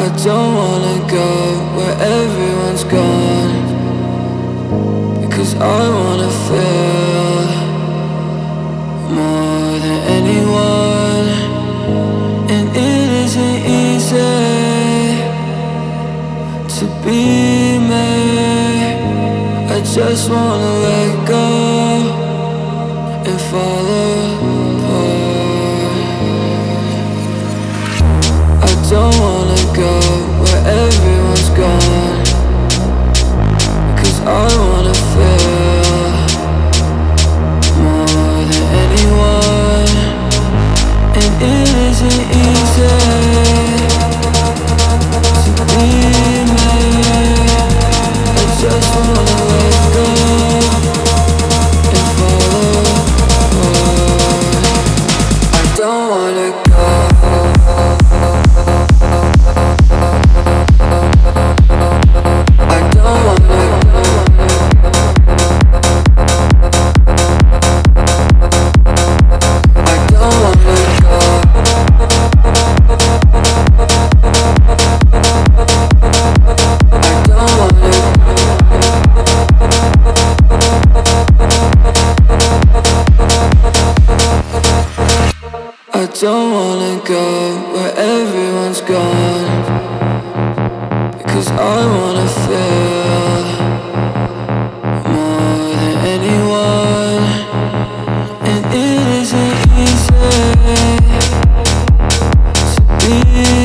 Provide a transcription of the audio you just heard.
I don't wanna go where everyone's gone, because I wanna feel more than anyone. And it isn't easy to be me. I just wanna let go and fall apart. I don't wanna go where everyone's gone, because I wanna feel more than anyone. And it isn't easy to be me. I just wanna let go and fall apart. I don't wanna go. I don't wanna go. I don't wanna go. I don't wanna I don't wanna go where everyone's gone, because I wanna feel more than anyone. And it isn't easy to be